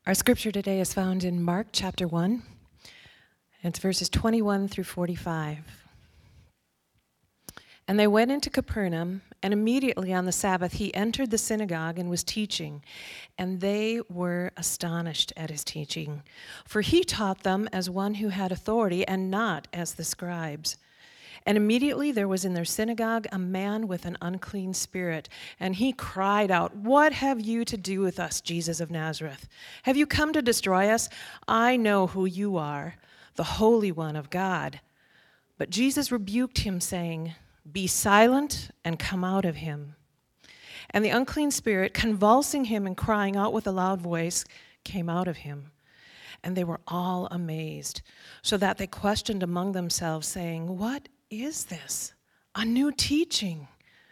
Our scripture today is found in Mark chapter 1. It's verses 21 through 45. And they went into Capernaum, and immediately on the Sabbath he entered the synagogue and was teaching. And they were astonished at his teaching, for he taught them as one who had authority and not as the scribes. And immediately there was in their synagogue a man with an unclean spirit, and he cried out, "What have you to do with us, Jesus of Nazareth? Have you come to destroy us? I know who you are, the Holy One of God." But Jesus rebuked him, saying, "Be silent and come out of him." And the unclean spirit, convulsing him and crying out with a loud voice, came out of him. And they were all amazed, so that they questioned among themselves, saying, "What is this? A new teaching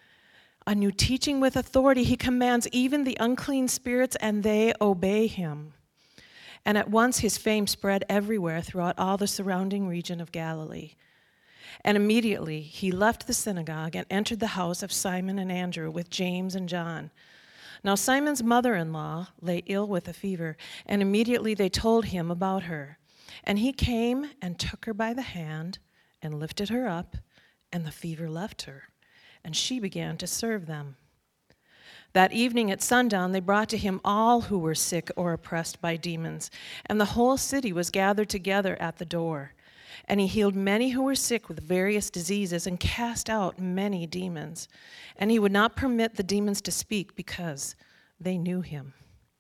with authority. He commands even the unclean spirits, and they obey him." And at once his fame spread everywhere throughout all the surrounding region of Galilee. And immediately he left the synagogue and entered the house of Simon and Andrew with James and John. Now Simon's mother-in-law lay ill with a fever, and immediately they told him about her. And he came and took her by the hand and lifted her up, and the fever left her, and she began to serve them. That evening at sundown they brought to him all who were sick or oppressed by demons, and the whole city was gathered together at the door. And he healed many who were sick with various diseases and cast out many demons. And he would not permit the demons to speak because they knew him.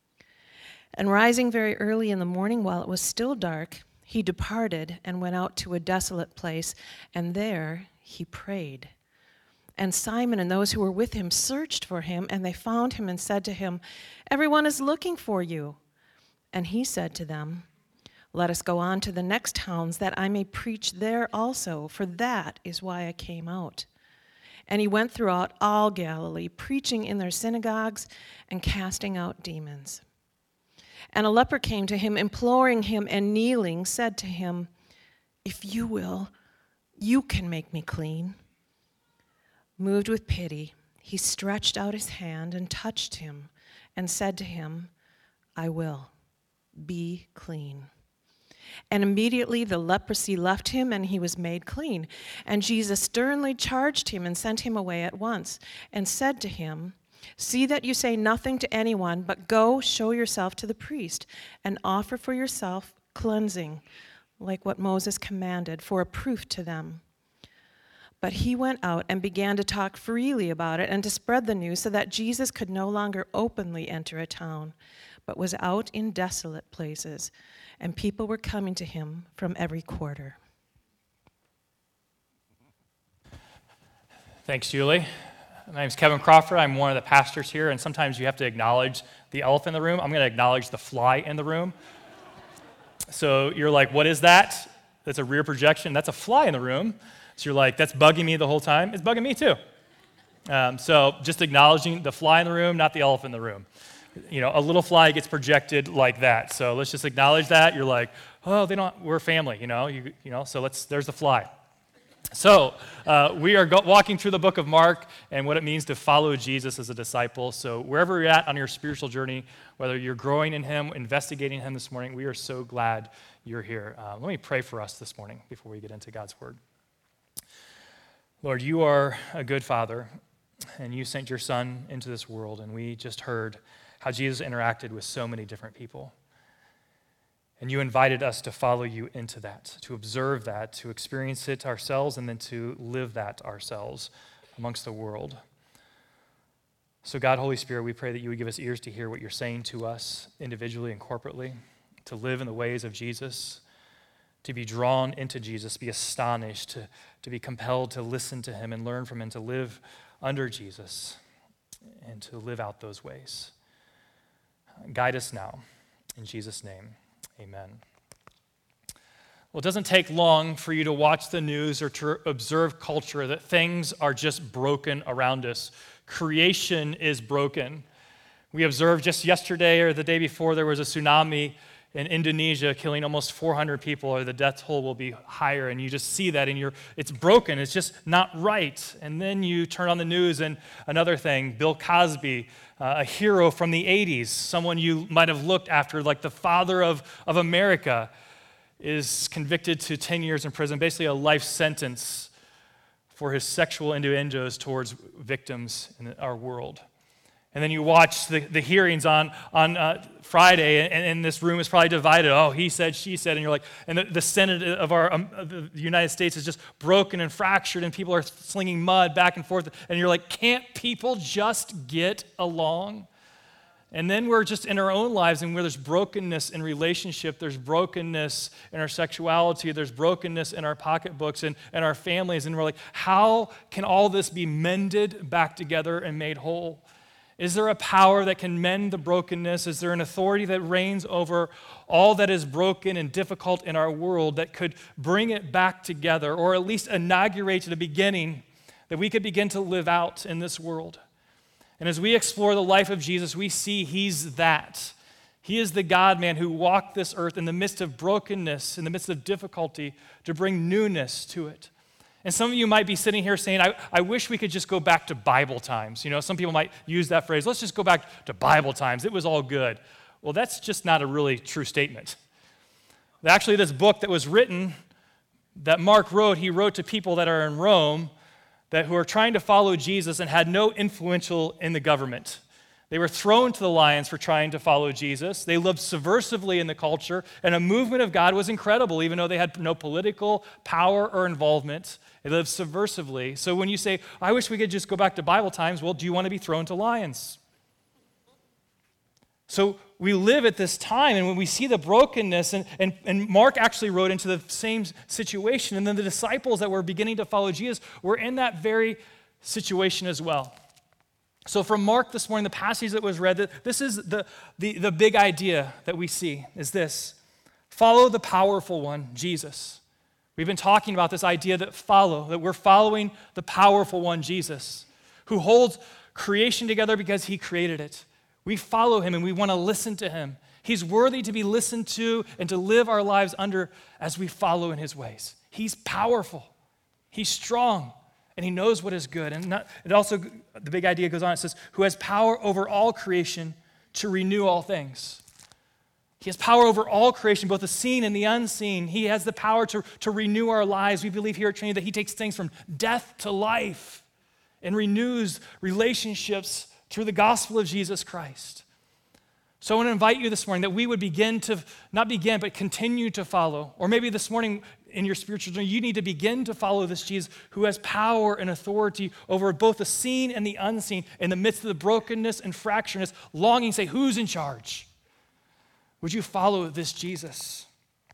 And rising very early in the morning while it was still dark, he departed and went out to a desolate place, and there he prayed. And Simon and those who were with him searched for him, and they found him and said to him, "Everyone is looking for you." And he said to them, "Let us go on to the next towns, that I may preach there also, for that is why I came out." And he went throughout all Galilee, preaching in their synagogues and casting out demons. And a leper came to him, imploring him, and kneeling, said to him, "If you will, you can make me clean." Moved with pity, he stretched out his hand and touched him, and said to him, "I will, be clean." And immediately the leprosy left him, and he was made clean. And Jesus sternly charged him and sent him away at once, and said to him, "See that you say nothing to anyone, but go show yourself to the priest, and offer for yourself cleansing, like what Moses commanded, for a proof to them." But he went out and began to talk freely about it and to spread the news, so that Jesus could no longer openly enter a town, but was out in desolate places, and people were coming to him from every quarter. Thanks, Julie. My name's Kevin Crawford. I'm one of the pastors here, and sometimes you have to acknowledge the elephant in the room. I'm going to acknowledge the fly in the room. So you're like, what is that? That's a rear projection. That's a fly in the room. So you're like, that's bugging me the whole time. It's bugging me too. So just acknowledging the fly in the room, not the elephant in the room. You know, a little fly gets projected like that. So let's just acknowledge that. You're like, oh, we're family, you know. So there's the fly. So we are walking through the book of Mark and what it means to follow Jesus as a disciple. So wherever you're at on your spiritual journey, whether you're growing in him, investigating him this morning, we are so glad you're here. Let me pray for us this morning before we get into God's word. Lord, you are a good father, and you sent your son into this world, and we just heard how Jesus interacted with so many different people. And you invited us to follow you into that, to observe that, to experience it ourselves, and then to live that ourselves amongst the world. So God, Holy Spirit, we pray that you would give us ears to hear what you're saying to us individually and corporately, to live in the ways of Jesus, to be drawn into Jesus, be astonished, to be compelled to listen to him and learn from him, to live under Jesus and to live out those ways. Guide us now. In Jesus' name, amen. Well, it doesn't take long for you to watch the news or to observe culture that things are just broken around us. Creation is broken. We observed just yesterday or the day before there was a tsunami in Indonesia killing almost 400 people, or the death toll will be higher, and you just see that, and it's broken. It's just not right. And then you turn on the news, and another thing, Bill Cosby, a hero from the 80s, someone you might have looked after, like the father of America, is convicted to 10 years in prison, basically a life sentence for his sexual innuendos towards victims in our world. And then you watch the hearings on Friday, and this room is probably divided. Oh, he said, she said, and you're like, and the Senate of the United States is just broken and fractured, and people are slinging mud back and forth, and you're like, can't people just get along? And then we're just in our own lives, and where there's brokenness in relationship, there's brokenness in our sexuality, there's brokenness in our pocketbooks and our families, and we're like, how can all this be mended back together and made whole? Is there a power that can mend the brokenness? Is there an authority that reigns over all that is broken and difficult in our world that could bring it back together, or at least inaugurate the beginning that we could begin to live out in this world? And as we explore the life of Jesus, we see he's that. He is the God-man who walked this earth in the midst of brokenness, in the midst of difficulty, to bring newness to it. And some of you might be sitting here saying, I wish we could just go back to Bible times. You know, some people might use that phrase, let's just go back to Bible times. It was all good. Well, that's just not a really true statement. Actually, this book that was written, that Mark wrote, he wrote to people that are in Rome, who are trying to follow Jesus and had no influential in the government. They were thrown to the lions for trying to follow Jesus. They lived subversively in the culture, and a movement of God was incredible, even though they had no political power or involvement. They lived subversively. So when you say, I wish we could just go back to Bible times, well, do you want to be thrown to lions? So we live at this time, and when we see the brokenness, and Mark actually wrote into the same situation, and then the disciples that were beginning to follow Jesus were in that very situation as well. So from Mark this morning, the passage that was read, this is the big idea that we see, is this: follow the powerful one, Jesus. We've been talking about this idea that we're following the powerful one, Jesus, who holds creation together because he created it. We follow him and we want to listen to him. He's worthy to be listened to and to live our lives under as we follow in his ways. He's powerful. He's strong. And he knows what is good. And it also, the big idea goes on, it says, who has power over all creation to renew all things. He has power over all creation, both the seen and the unseen. He has the power to renew our lives. We believe here at Trinity that he takes things from death to life and renews relationships through the gospel of Jesus Christ. So I want to invite you this morning that we would but continue to follow. Or maybe this morning in your spiritual journey, you need to begin to follow this Jesus who has power and authority over both the seen and the unseen in the midst of the brokenness and fractureness, longing to say, who's in charge? Would you follow this Jesus?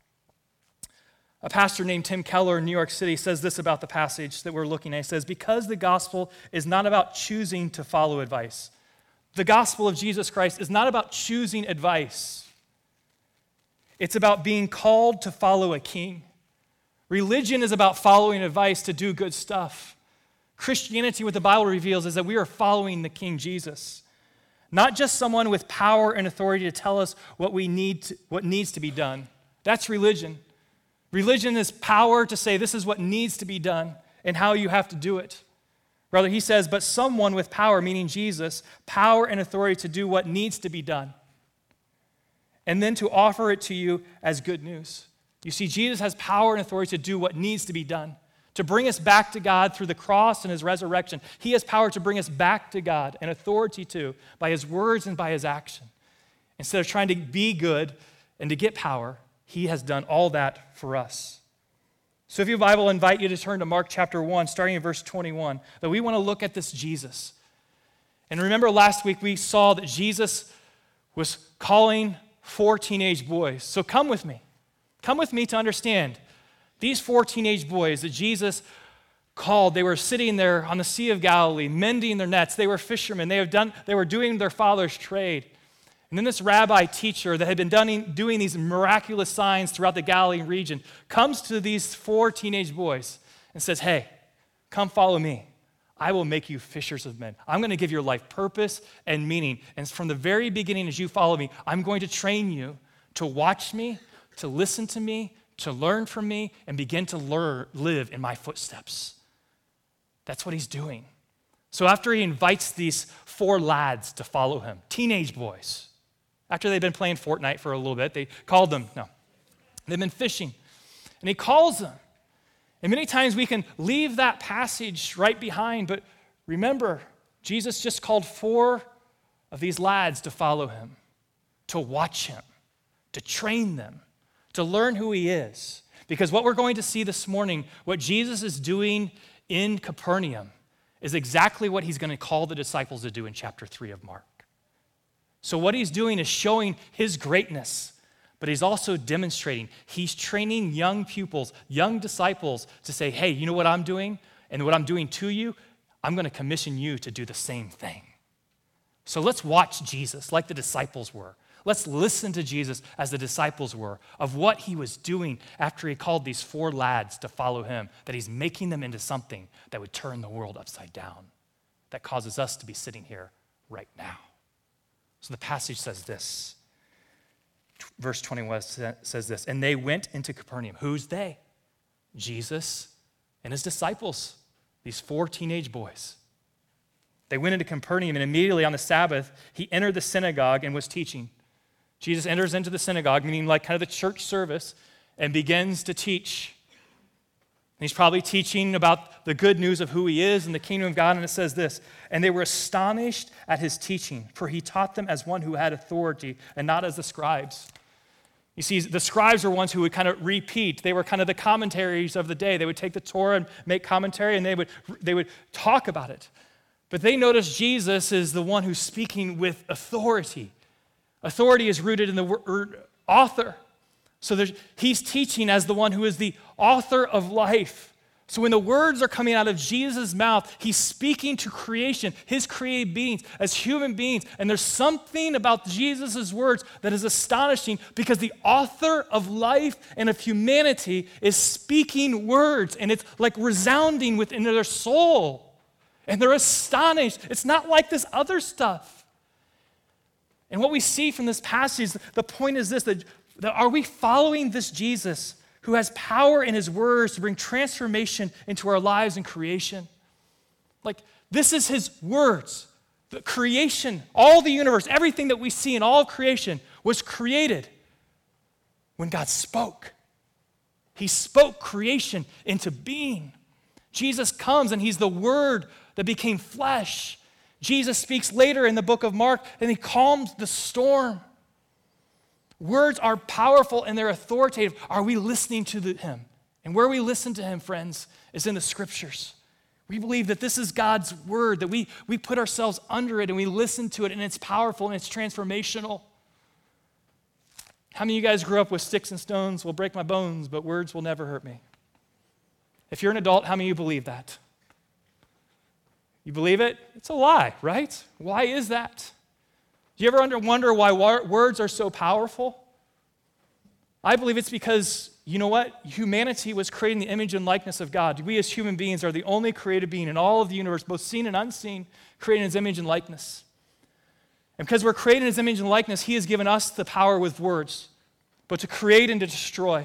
A pastor named Tim Keller in New York City says this about the passage that we're looking at. He says, because the gospel is not about choosing to follow advice. The gospel of Jesus Christ is not about choosing advice. It's about being called to follow a king. Religion is about following advice to do good stuff. Christianity, what the Bible reveals, is that we are following the King Jesus. Not just someone with power and authority to tell us what needs to be done. That's religion. Religion is power to say this is what needs to be done and how you have to do it. Rather, he says, but someone with power, meaning Jesus, power and authority to do what needs to be done, and then to offer it to you as good news. You see, Jesus has power and authority to do what needs to be done, to bring us back to God through the cross and his resurrection. He has power to bring us back to God and authority to by his words and by his action. Instead of trying to be good and to get power, he has done all that for us. So if you have a Bible, I invite you to turn to Mark chapter 1, starting in verse 21, that we want to look at this Jesus. And remember last week we saw that Jesus was calling 4 teenage boys. So come with me. Come with me to understand. These 4 teenage boys that Jesus called, they were sitting there on the Sea of Galilee, mending their nets. They were fishermen. They were doing their father's trade. And then this rabbi teacher that had been doing these miraculous signs throughout the Galilee region comes to these 4 teenage boys and says, hey, come follow me. I will make you fishers of men. I'm going to give your life purpose and meaning. And from the very beginning, as you follow me, I'm going to train you to watch me, to listen to me, to learn from me, and begin to live in my footsteps. That's what he's doing. So after he invites these 4 lads to follow him, teenage boys, after they've been playing Fortnite for a little bit, they've been fishing, and he calls them. And many times we can leave that passage right behind, but remember, Jesus just called 4 of these lads to follow him, to watch him, to train them, to learn who he is. Because what we're going to see this morning, what Jesus is doing in Capernaum, is exactly what he's going to call the disciples to do in chapter 3 of Mark. So what he's doing is showing his greatness, but he's also demonstrating, he's training young pupils, young disciples to say, hey, you know what I'm doing? And what I'm doing to you, I'm going to commission you to do the same thing. So let's watch Jesus like the disciples were. Let's listen to Jesus as the disciples were of what he was doing after he called these 4 lads to follow him, that he's making them into something that would turn the world upside down, that causes us to be sitting here right now. So the passage says this. Verse 21 says this, and they went into Capernaum. Who's they? Jesus and his disciples, these 4 teenage boys. They went into Capernaum, and immediately on the Sabbath, he entered the synagogue and was teaching. Jesus enters into the synagogue, meaning like kind of the church service, and begins to teach. And he's probably teaching about the good news of who he is and the kingdom of God, and it says this, and they were astonished at his teaching, for he taught them as one who had authority and not as the scribes. You see, the scribes were ones who would kind of repeat. They were kind of the commentaries of the day. They would take the Torah and make commentary, and they would talk about it. But they noticed Jesus is the one who's speaking with authority. Authority is rooted in the word author. So he's teaching as the one who is the author of life. So when the words are coming out of Jesus' mouth, he's speaking to creation, his created beings, as human beings. And there's something about Jesus' words that is astonishing because the author of life and of humanity is speaking words, and it's like resounding within their soul. And they're astonished. It's not like this other stuff. And what we see from this passage, the point is this, that are we following this Jesus who has power in his words to bring transformation into our lives and creation? Like, this is his words. The creation, all the universe, everything that we see in all of creation was created when God spoke. He spoke creation into being. Jesus comes and he's the Word that became flesh. Jesus speaks later in the book of Mark and he calms the storm. Words are powerful and they're authoritative. Are we listening to him? And where we listen to him, friends, is in the scriptures. We believe that this is God's word, that we put ourselves under it and we listen to it, and it's powerful and it's transformational. How many of you guys grew up with sticks and stones will break my bones, but words will never hurt me? If you're an adult, how many of you believe that? You believe it? It's a lie, right? Why is that? Do you ever wonder why words are so powerful? I believe it's because, you know what? Humanity was created in the image and likeness of God. We as human beings are the only created being in all of the universe, both seen and unseen, created in his image and likeness. And because we're created in his image and likeness, he has given us the power with words, but to create and to destroy.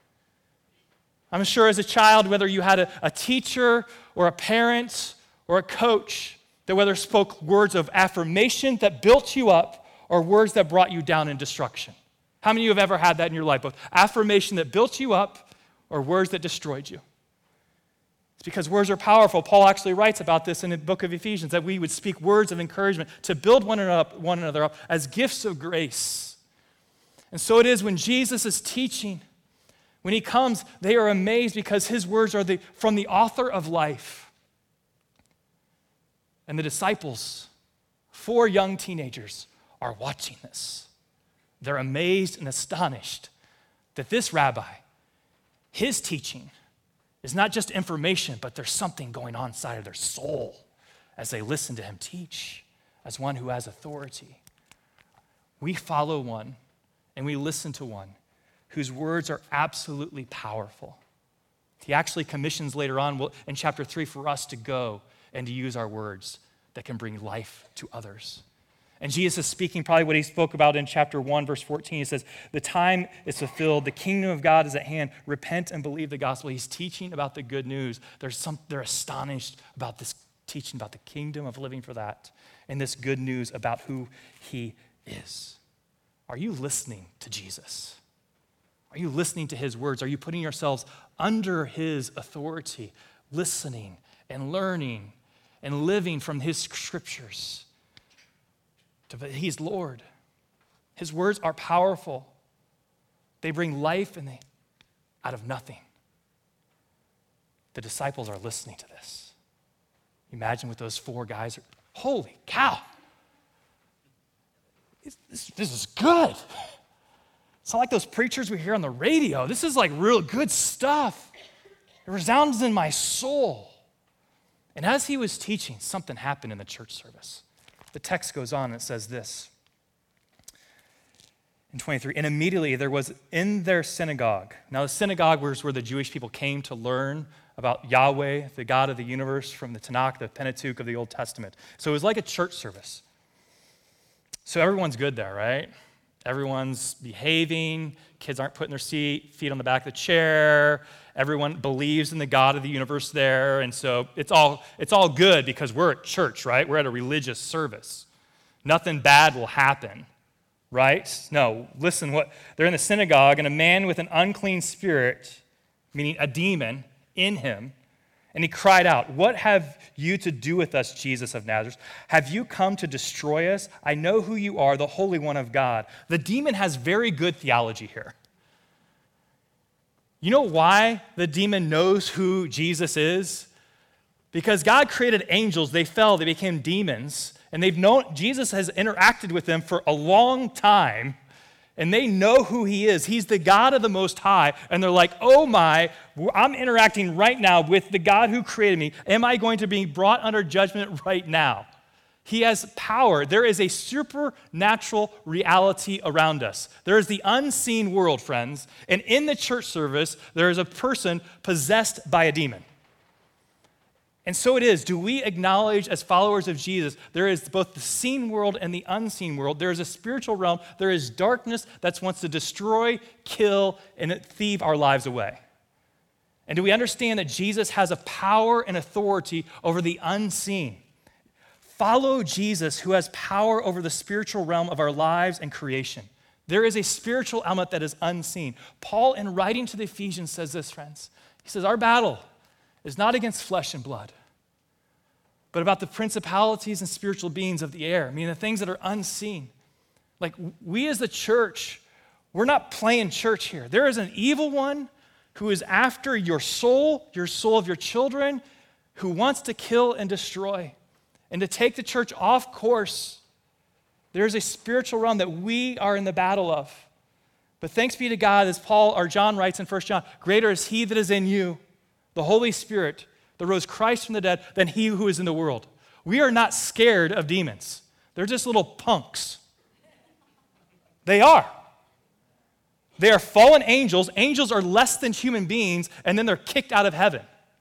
I'm sure as a child, whether you had a teacher or a parent or a coach, that whether spoke words of affirmation that built you up or words that brought you down in destruction. How many of you have ever had that in your life? Both affirmation that built you up or words that destroyed you. It's because words are powerful. Paul actually writes about this in the book of Ephesians, that we would speak words of encouragement to build one another up as gifts of grace. And so it is when Jesus is teaching. When he comes, they are amazed because his words are from the author of life. And the disciples, 4 young teenagers, are watching this. They're amazed and astonished that this rabbi, his teaching, is not just information, but there's something going on inside of their soul as they listen to him teach as one who has authority. We follow one and we listen to one whose words are absolutely powerful. He actually commissions later on in chapter 3 for us to go and to use our words that can bring life to others. And Jesus is speaking probably what he spoke about in chapter 1, verse 14. He says, the time is fulfilled. The kingdom of God is at hand. Repent and believe the gospel. He's teaching about the good news. They're astonished about this teaching about the kingdom, of living for that, and this good news about who he is. Are you listening to Jesus? Are you listening to his words? Are you putting yourselves under his authority, listening and learning and living from his scriptures? He's Lord. His words are powerful. They bring life out of nothing. The disciples are listening to this. Imagine what those 4 guys are. Holy cow. This is good. It's not like those preachers we hear on the radio. This is like real good stuff. It resounds in my soul. And as he was teaching, something happened in the church service. The text goes on and it says this. In 23, and immediately there was in their synagogue. Now the synagogue was where the Jewish people came to learn about Yahweh, the God of the universe, from the Tanakh, the Pentateuch of the Old Testament. So it was like a church service. So everyone's good there, right? Everyone's behaving. Kids aren't putting their feet on the back of the chair. Everyone believes in the God of the universe there. And so it's all good because we're at church, right? We're at a religious service. Nothing bad will happen, right? No, listen, they're in the synagogue, and a man with an unclean spirit, meaning a demon, in him, and he cried out, "What have you to do with us, Jesus of Nazareth? Have you come to destroy us? I know who you are, the Holy One of God." The demon has very good theology here. You know why the demon knows who Jesus is? Because God created angels, they fell, they became demons, and Jesus has interacted with them for a long time, and they know who he is. He's the God of the Most High, and they're like, oh my, I'm interacting right now with the God who created me. Am I going to be brought under judgment right now? He has power. There is a supernatural reality around us. There is the unseen world, friends, and in the church service, there is a person possessed by a demon. And so it is. Do we acknowledge as followers of Jesus, there is both the seen world and the unseen world. There is a spiritual realm. There is darkness that wants to destroy, kill, and thieve our lives away. And do we understand that Jesus has a power and authority over the unseen? Follow Jesus, who has power over the spiritual realm of our lives and creation. There is a spiritual element that is unseen. Paul, in writing to the Ephesians, says this, friends. He says, our battle is not against flesh and blood, but about the principalities and spiritual beings of the air, meaning the things that are unseen. Like, we as the church, we're not playing church here. There is an evil one who is after your soul of your children, who wants to kill and destroy and to take the church off course. There's a spiritual realm that we are in the battle of. But thanks be to God, as John writes in 1 John, greater is he that is in you, the Holy Spirit, that rose Christ from the dead, than he who is in the world. We are not scared of demons. They're just little punks. They are. They are fallen angels. Angels are less than human beings, and then they're kicked out of heaven.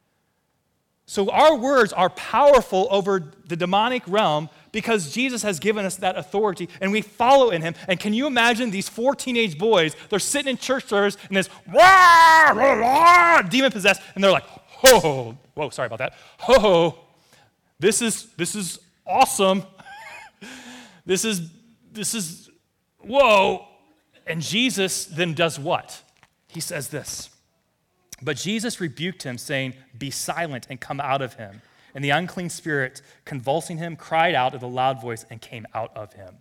So our words are powerful over the demonic realm because Jesus has given us that authority, and we follow in him. And can you imagine these 4 teenage boys, they're sitting in church service, and this demon-possessed, and they're like, oh, whoa, sorry about that. Oh, this is awesome. This is, whoa. And Jesus then does what? He says this. But Jesus rebuked him, saying, be silent and come out of him. And the unclean spirit, convulsing him, cried out with a loud voice and came out of him.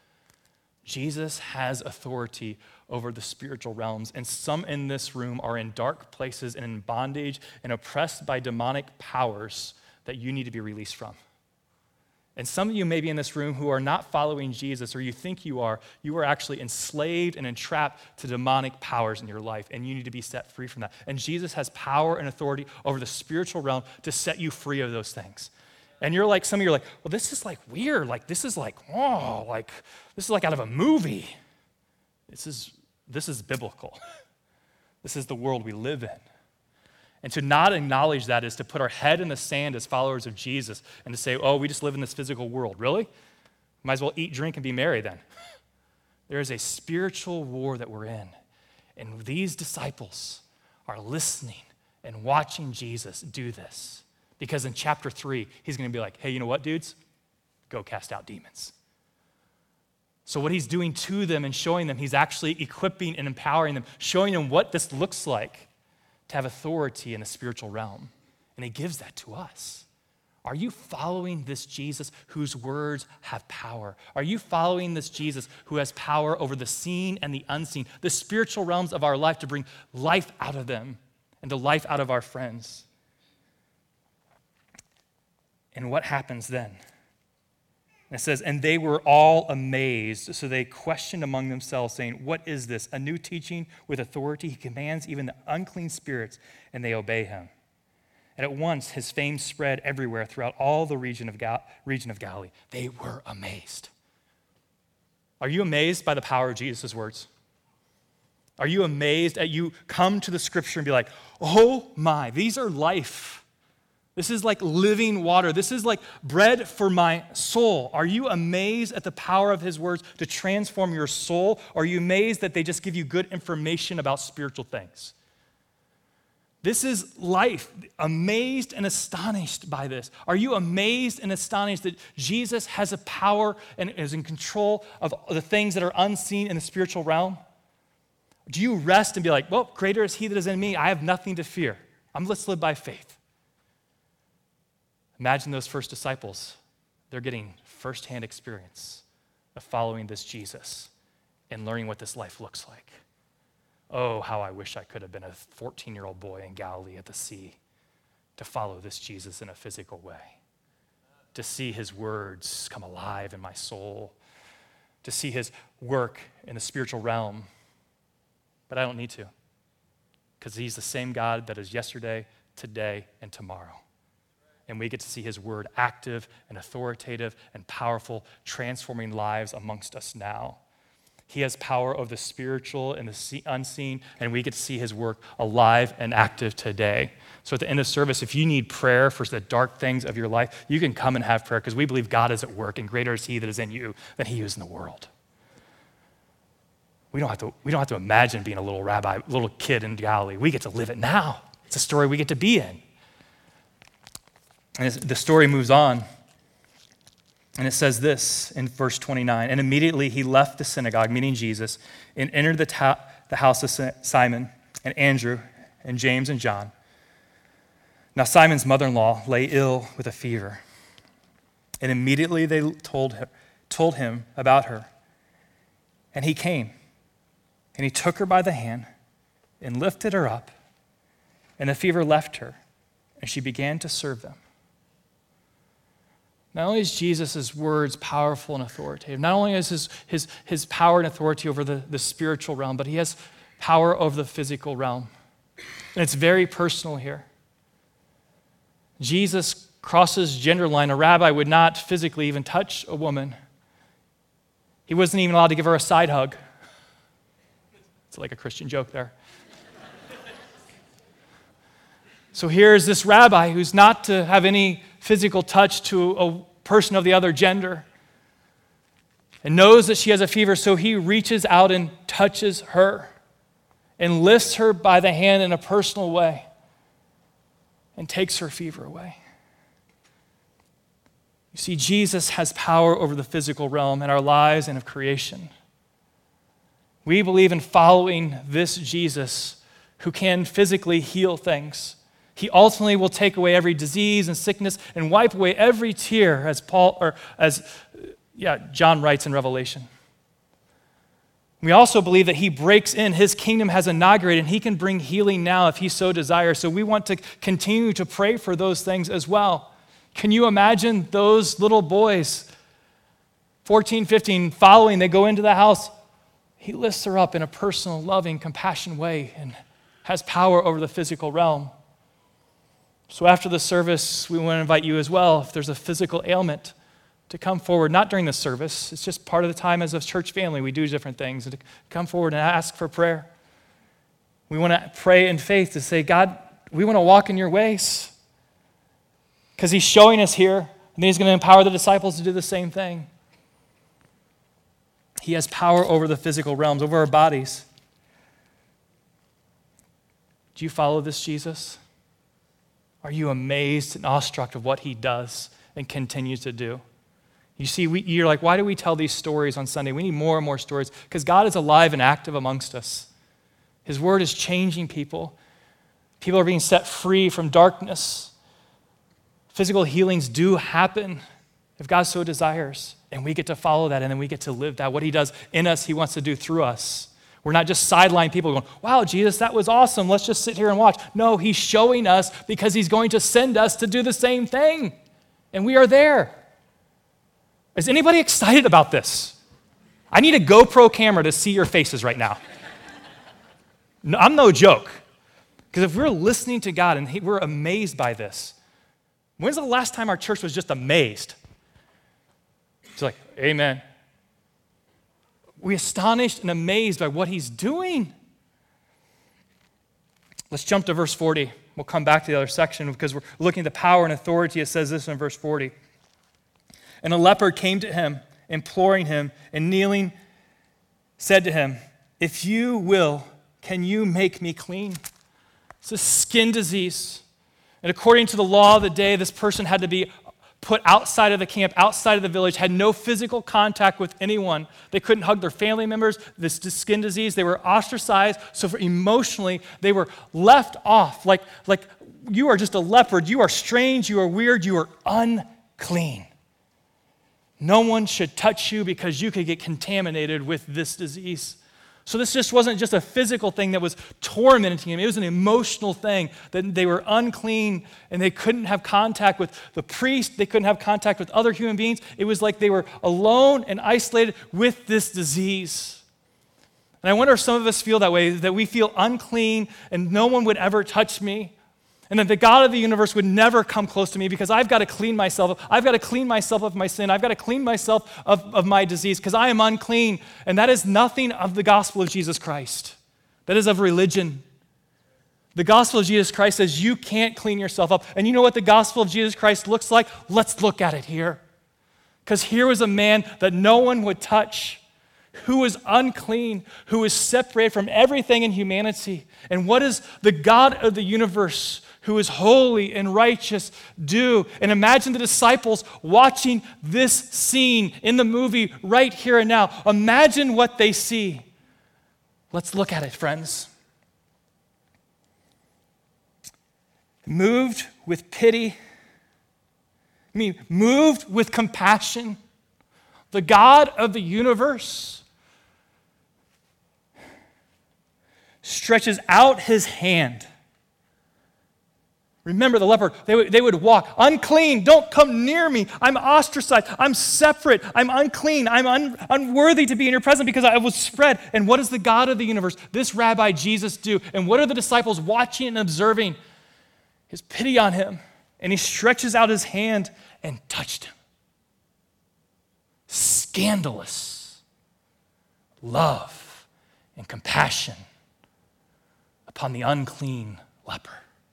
Jesus has authority over the spiritual realms, and some in this room are in dark places and in bondage and oppressed by demonic powers that you need to be released from. And some of you may be in this room who are not following Jesus, or you think you are actually enslaved and entrapped to demonic powers in your life, and you need to be set free from that. And Jesus has power and authority over the spiritual realm to set you free of those things. And you're like, some of you are like, well, this is like weird. Like, this is like, oh, like, this is like out of a movie. This is biblical. This is the world we live in. And to not acknowledge that is to put our head in the sand as followers of Jesus and to say, oh, we just live in this physical world. Really? Might as well eat, drink, and be merry then. There is a spiritual war that we're in. And these disciples are listening and watching Jesus do this. Because in chapter 3, he's going to be like, hey, you know what, dudes? Go cast out demons. So what he's doing to them and showing them, he's actually equipping and empowering them, showing them what this looks like to have authority in the spiritual realm. And he gives that to us. Are you following this Jesus whose words have power? Are you following this Jesus who has power over the seen and the unseen, the spiritual realms of our life to bring life out of them and the life out of our friends? And what happens then? It says, and they were all amazed, so they questioned among themselves, saying, what is this? A new teaching with authority? He commands even the unclean spirits, and they obey him. And at once his fame spread everywhere throughout all the region of Galilee. They were amazed. Are you amazed by the power of Jesus' words? Are you amazed that you come to the scripture and be like, oh my, these are life. This is like living water. This is like bread for my soul. Are you amazed at the power of his words to transform your soul? Or are you amazed that they just give you good information about spiritual things? This is life. Amazed and astonished by this. Are you amazed and astonished that Jesus has a power and is in control of the things that are unseen in the spiritual realm? Do you rest and be like, well, greater is he that is in me. I have nothing to fear. Let's live by faith. Imagine those first disciples. They're getting firsthand experience of following this Jesus and learning what this life looks like. Oh, how I wish I could have been a 14-year-old boy in Galilee at the sea to follow this Jesus in a physical way, to see his words come alive in my soul, to see his work in the spiritual realm. But I don't need to, because he's the same God that is yesterday, today, and tomorrow. And we get to see his word active and authoritative and powerful, transforming lives amongst us now. He has power over the spiritual and the unseen, and we get to see his work alive and active today. So at the end of service, if you need prayer for the dark things of your life, you can come and have prayer, because we believe God is at work, and greater is he that is in you than he is in the world. We don't have to imagine being a little rabbi, little kid in Galilee. We get to live it now. It's a story we get to be in. And the story moves on, and it says this in verse 29, and immediately he left the synagogue, meaning Jesus, and entered the house of Simon and Andrew and James and John. Now Simon's mother-in-law lay ill with a fever, and immediately they told him about her. And he came, and he took her by the hand and lifted her up, and the fever left her, and she began to serve them. Not only is Jesus' words powerful and authoritative, not only is his power and authority over the spiritual realm, but he has power over the physical realm. And it's very personal here. Jesus crosses gender line. A rabbi would not physically even touch a woman. He wasn't even allowed to give her a side hug. It's like a Christian joke there. So here's this rabbi who's not to have any physical touch to a person of the other gender and knows that she has a fever, so he reaches out and touches her and lifts her by the hand in a personal way and takes her fever away. You see, Jesus has power over the physical realm in our lives and of creation. We believe in following this Jesus who can physically heal things. He ultimately will take away every disease and sickness and wipe away every tear, as John writes in Revelation. We also believe that he breaks in. His kingdom has inaugurated, and he can bring healing now if he so desires. So we want to continue to pray for those things as well. Can you imagine those little boys, 14, 15, following, they go into the house. He lifts her up in a personal, loving, compassionate way and has power over the physical realm. So after the service, we want to invite you as well, if there's a physical ailment, to come forward, not during the service. It's just part of the time as a church family. We do different things. And to come forward and ask for prayer. We want to pray in faith to say, God, we want to walk in your ways. Because he's showing us here, and he's going to empower the disciples to do the same thing. He has power over the physical realms, over our bodies. Do you follow this Jesus? Are you amazed and awestruck of what he does and continues to do? You see, you're like, why do we tell these stories on Sunday? We need more and more stories because God is alive and active amongst us. His word is changing people. People are being set free from darkness. Physical healings do happen if God so desires, and we get to follow that, and then we get to live that. What he does in us, he wants to do through us. We're not just sideline people going, wow, Jesus, that was awesome. Let's just sit here and watch. No, he's showing us because he's going to send us to do the same thing, and we are there. Is anybody excited about this? I need a GoPro camera to see your faces right now. No, I'm no joke. Because if we're listening to God and we're amazed by this, when's the last time our church was just amazed? It's like, amen. We're astonished and amazed by what he's doing. Let's jump to verse 40. We'll come back to the other section because we're looking at the power and authority. It says this in verse 40. And a leper came to him, imploring him, and kneeling, said to him, if you will, can you make me clean? It's a skin disease. And according to the law of the day, this person had to be put outside of the camp, outside of the village, had no physical contact with anyone. They couldn't hug their family members. This skin disease, they were ostracized. So emotionally, they were left off. Like you are just a leopard. You are strange. You are weird. You are unclean. No one should touch you because you could get contaminated with this disease. So this just wasn't just a physical thing that was tormenting him. It was an emotional thing that they were unclean and they couldn't have contact with the priest. They couldn't have contact with other human beings. It was like they were alone and isolated with this disease. And I wonder if some of us feel that way, that we feel unclean and no one would ever touch me. And that the God of the universe would never come close to me because I've got to clean myself up. I've got to clean myself of my sin. I've got to clean myself of my disease because I am unclean. And that is nothing of the gospel of Jesus Christ. That is of religion. The gospel of Jesus Christ says you can't clean yourself up. And you know what the gospel of Jesus Christ looks like? Let's look at it here. Because here was a man that no one would touch, who was unclean, who was separated from everything in humanity. And what does the God of the universe, who is holy and righteous, do? And imagine the disciples watching this scene in the movie right here and now. Imagine what they see. Let's look at it, friends. Moved with pity, moved with compassion, the God of the universe stretches out his hand. Remember the leper, they would walk, unclean, don't come near me. I'm ostracized, I'm separate, I'm unclean, I'm unworthy to be in your presence because I was spread. And what does the God of the universe, this Rabbi Jesus, do? And what are the disciples watching and observing? His pity on him. And he stretches out his hand and touched him. Scandalous love and compassion upon the unclean leper.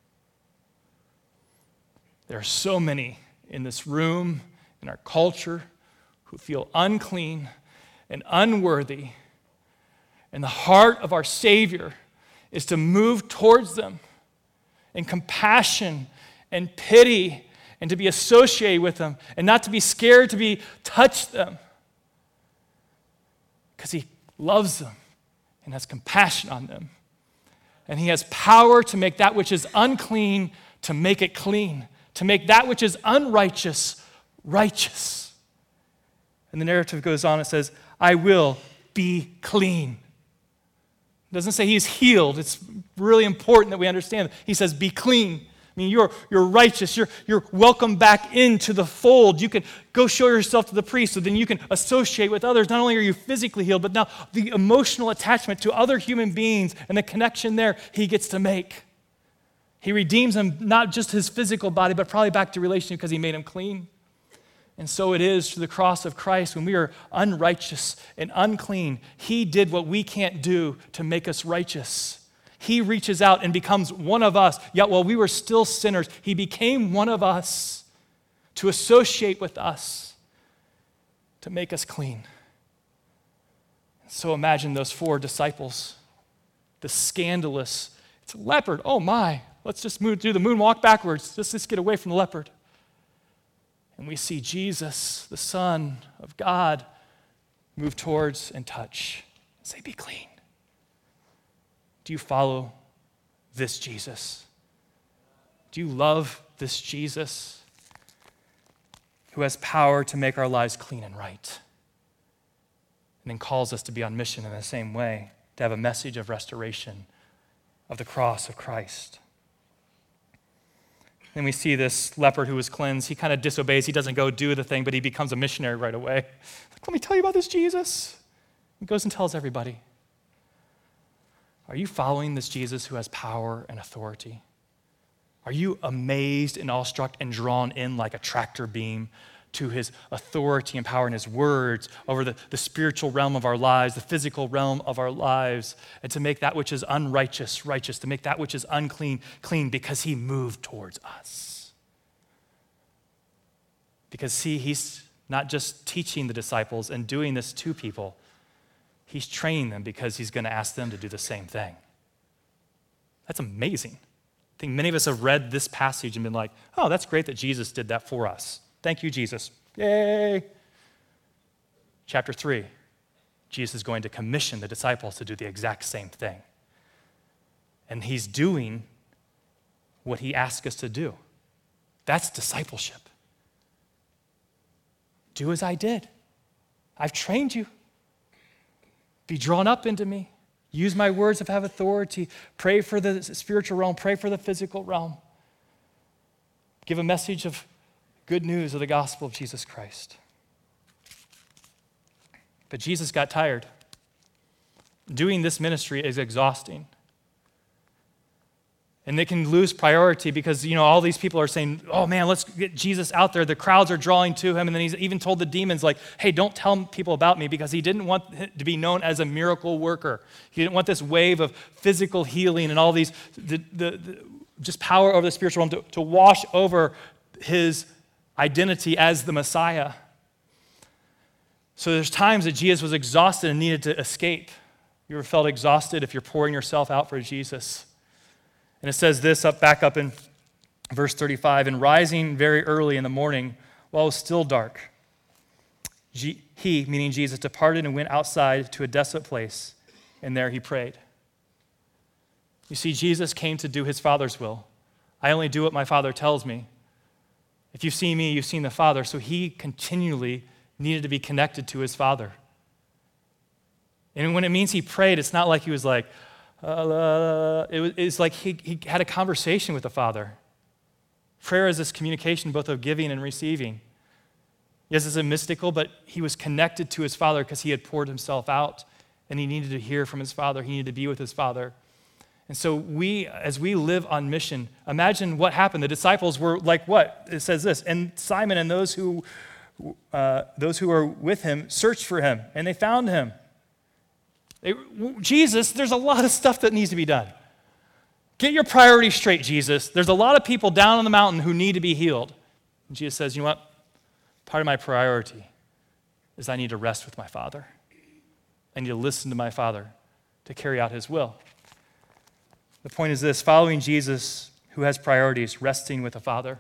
There are so many in this room, in our culture, who feel unclean and unworthy. And the heart of our Savior is to move towards them in compassion and pity and to be associated with them and not to be scared to touch them because he loves them and has compassion on them. And he has power to make that which is unclean to make it clean, to make that which is unrighteous righteous. And the narrative goes on, it says, I will be clean. It doesn't say he's healed. It's really important that we understand. He says, be clean. I mean, you're righteous. You're welcome back into the fold. You can go show yourself to the priest so then you can associate with others. Not only are you physically healed, but now the emotional attachment to other human beings and the connection there he gets to make. He redeems him, not just his physical body, but probably back to relationship because he made him clean. And so it is through the cross of Christ when we are unrighteous and unclean. He did what we can't do to make us righteous. He reaches out and becomes one of us. Yet while we were still sinners, he became one of us to associate with us, to make us clean. So imagine those 4 disciples, the scandalous, it's a leopard, oh my, let's just do the moonwalk backwards, just get away from the leopard. And we see Jesus, the Son of God, move towards and touch and say, be clean. Do you follow this Jesus? Do you love this Jesus who has power to make our lives clean and right? And then calls us to be on mission in the same way, to have a message of restoration of the cross of Christ. Then we see this leopard who was cleansed. He kind of disobeys. He doesn't go do the thing, but he becomes a missionary right away. Like, let me tell you about this Jesus. He goes and tells everybody. Are you following this Jesus who has power and authority? Are you amazed and awestruck and drawn in like a tractor beam to his authority and power and his words over the spiritual realm of our lives, the physical realm of our lives, and to make that which is unrighteous righteous, to make that which is unclean clean, because he moved towards us? Because see, he's not just teaching the disciples and doing this to people, he's training them because he's going to ask them to do the same thing. That's amazing. I think many of us have read this passage and been like, oh, that's great that Jesus did that for us. Thank you, Jesus. Yay. Chapter 3, Jesus is going to commission the disciples to do the exact same thing. And he's doing what he asked us to do. That's discipleship. Do as I did. I've trained you. Be drawn up into me. Use my words of have authority. Pray for the spiritual realm. Pray for the physical realm. Give a message of good news of the gospel of Jesus Christ. But Jesus got tired. Doing this ministry is exhausting. And they can lose priority because, all these people are saying, oh man, let's get Jesus out there. The crowds are drawing to him. And then he's even told the demons, like, hey, don't tell people about me, because he didn't want to be known as a miracle worker. He didn't want this wave of physical healing and all these, just power over the spiritual realm to wash over his identity as the Messiah. So there's times that Jesus was exhausted and needed to escape. You ever felt exhausted if you're pouring yourself out for Jesus? And it says this back up in verse 35, and rising very early in the morning while it was still dark, he, meaning Jesus, departed and went outside to a desolate place, and there he prayed. You see, Jesus came to do his Father's will. I only do what my Father tells me. If you've seen me, you've seen the Father. So he continually needed to be connected to his Father. And when it means he prayed, it's not like he was like, it's like he had a conversation with the Father. Prayer is this communication both of giving and receiving. Yes, it's a mystical, but he was connected to his Father because he had poured himself out, and he needed to hear from his Father. He needed to be with his Father. And so as we live on mission, imagine what happened. The disciples were like what? It says this, and Simon and those who were with him searched for him, and they found him. Jesus, there's a lot of stuff that needs to be done. Get your priorities straight, Jesus. There's a lot of people down on the mountain who need to be healed. And Jesus says, you know what? Part of my priority is I need to rest with my Father. I need to listen to my Father to carry out his will. The point is this: following Jesus, who has priorities, resting with the Father.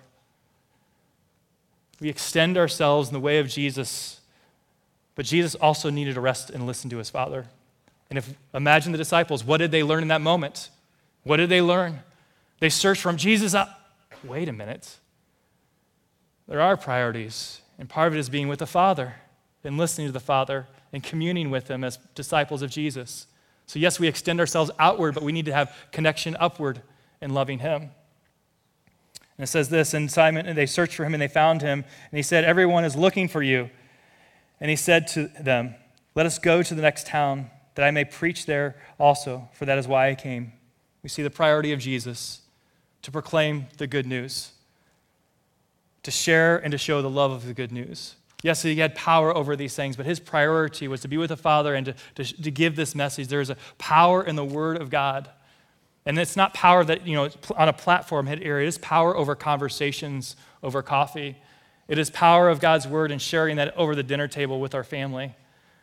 We extend ourselves in the way of Jesus, but Jesus also needed to rest and listen to his Father. And imagine the disciples, what did they learn in that moment? What did they learn? They searched for him. Jesus, wait a minute. There are priorities, and part of it is being with the Father and listening to the Father and communing with him as disciples of Jesus. So yes, we extend ourselves outward, but we need to have connection upward in loving him. And it says this, and they searched for him and they found him, and he said, everyone is looking for you. And he said to them, let us go to the next town, that I may preach there also, for that is why I came. We see the priority of Jesus, to proclaim the good news, to share and to show the love of the good news. Yes, he had power over these things, but his priority was to be with the Father and to give this message. There is a power in the Word of God. And it's not power that, on a platform area. It is power over conversations over coffee. It is power of God's Word and sharing that over the dinner table with our family.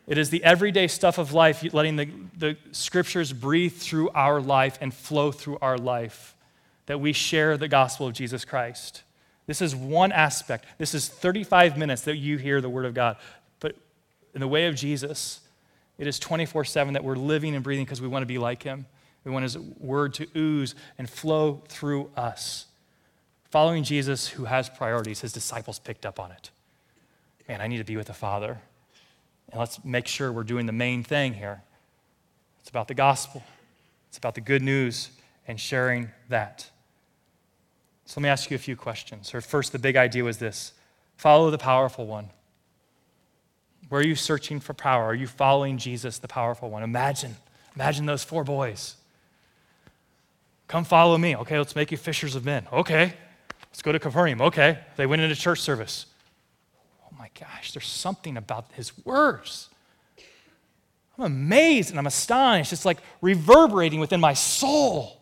It is the everyday stuff of life, letting the scriptures breathe through our life and flow through our life, that we share the gospel of Jesus Christ. This is one aspect. This is 35 minutes that you hear the word of God. But in the way of Jesus, it is 24/7 that we're living and breathing because we want to be like him. We want his word to ooze and flow through us. Following Jesus, who has priorities, his disciples picked up on it. Man, I need to be with the Father. And let's make sure we're doing the main thing here. It's about the gospel. It's about the good news and sharing that. So let me ask you a few questions. First, the big idea was this: follow the powerful one. Where are you searching for power? Are you following Jesus, the powerful one? Imagine those 4 boys. Come follow me. Okay, let's make you fishers of men. Okay, let's go to Capernaum. Okay, they went into church service. Oh my gosh, there's something about his words. I'm amazed and I'm astonished. It's like reverberating within my soul.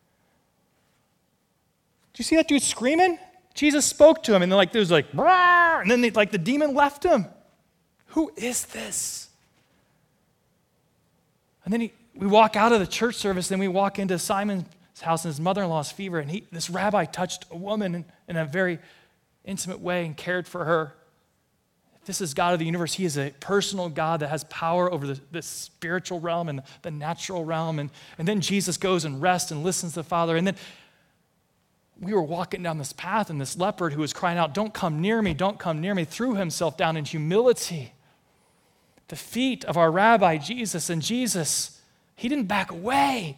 Do you see that dude screaming? Jesus spoke to him, and then there was "Brrr," and then the demon left him. Who is this? And then we walk out of the church service, then we walk into Simon's house, and his mother-in-law's fever, and this rabbi touched a woman in a very intimate way and cared for her. This is God of the universe. He is a personal God that has power over the spiritual realm and the natural realm. And then Jesus goes and rests and listens to the Father. And then we were walking down this path, and this leopard who was crying out, "Don't come near me, don't come near me," threw himself down in humility at the feet of our rabbi, Jesus. And Jesus, he didn't back away.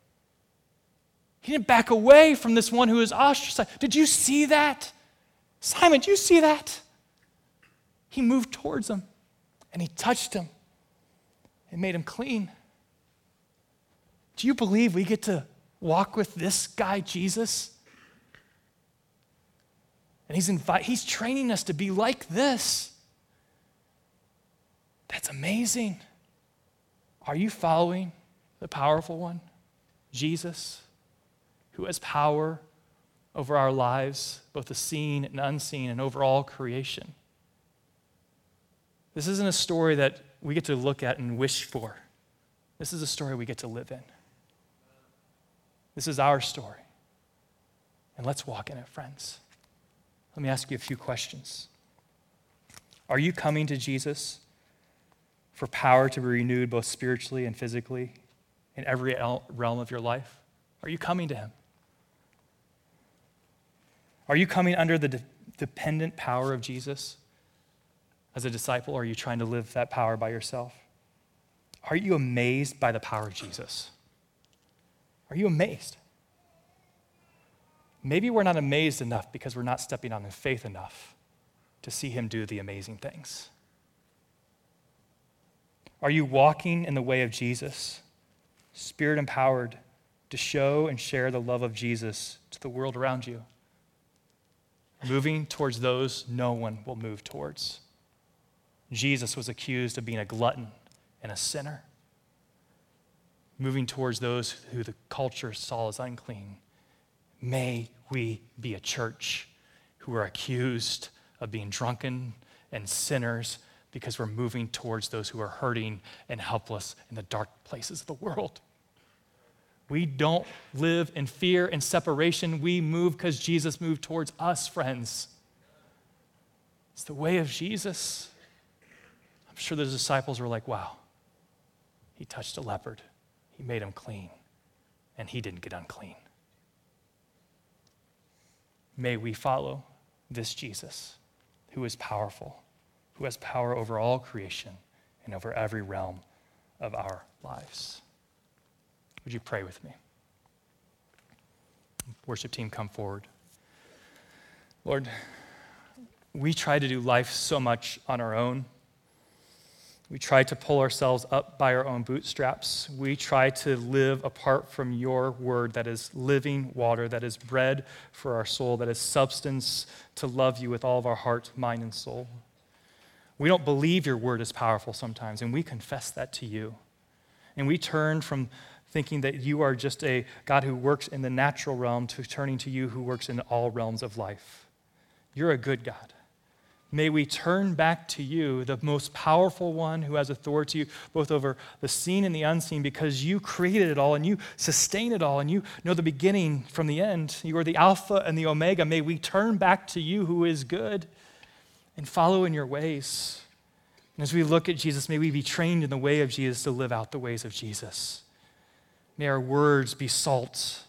He didn't back away from this one who is ostracized. Did you see that? Simon, did you see that? He moved towards him, and he touched him and made him clean. Do you believe we get to walk with this guy, Jesus? And he's training us to be like this. That's amazing. Are you following the powerful one, Jesus, who has power over our lives, both the seen and unseen, and over all creation? This isn't a story that we get to look at and wish for. This is a story we get to live in. This is our story. And let's walk in it, friends. Let me ask you a few questions. Are you coming to Jesus for power to be renewed both spiritually and physically in every realm of your life? Are you coming to him? Are you coming under the dependent power of Jesus as a disciple, or are you trying to live that power by yourself? Are you amazed by the power of Jesus? Are you amazed? Maybe we're not amazed enough because we're not stepping on in faith enough to see him do the amazing things. Are you walking in the way of Jesus, Spirit empowered to show and share the love of Jesus to the world around you? Moving towards those no one will move towards. Jesus was accused of being a glutton and a sinner, moving towards those who the culture saw as unclean. May we be a church who are accused of being drunken and sinners because we're moving towards those who are hurting and helpless in the dark places of the world. We don't live in fear and separation. We move because Jesus moved towards us, friends. It's the way of Jesus. I'm sure the disciples were like, wow, he touched a leopard. He made him clean, and he didn't get unclean. May we follow this Jesus who is powerful, who has power over all creation and over every realm of our lives. Would you pray with me? Worship team, come forward. Lord, we try to do life so much on our own. We try to pull ourselves up by our own bootstraps. We try to live apart from your word that is living water, that is bread for our soul, that is substance to love you with all of our heart, mind, and soul. We don't believe your word is powerful sometimes, and we confess that to you. And we turn from thinking that you are just a God who works in the natural realm to turning to you who works in all realms of life. You're a good God. May we turn back to you, the most powerful one who has authority both over the seen and the unseen, because you created it all and you sustain it all and you know the beginning from the end. You are the Alpha and the Omega. May we turn back to you who is good and follow in your ways. And as we look at Jesus, may we be trained in the way of Jesus to live out the ways of Jesus. May our words be salt.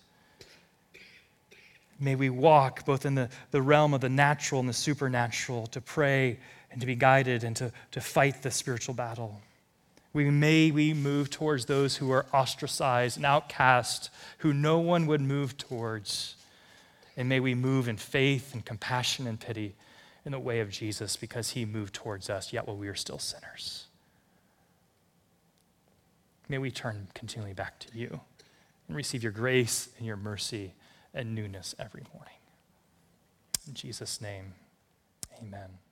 May we walk both in the realm of the natural and the supernatural to pray and to be guided and to fight the spiritual battle. May we move towards those who are ostracized and outcast, who no one would move towards. And may we move in faith and compassion and pity in the way of Jesus because he moved towards us, yet while we are still sinners. May we turn continually back to you and receive your grace and your mercy and newness every morning. In Jesus' name, amen.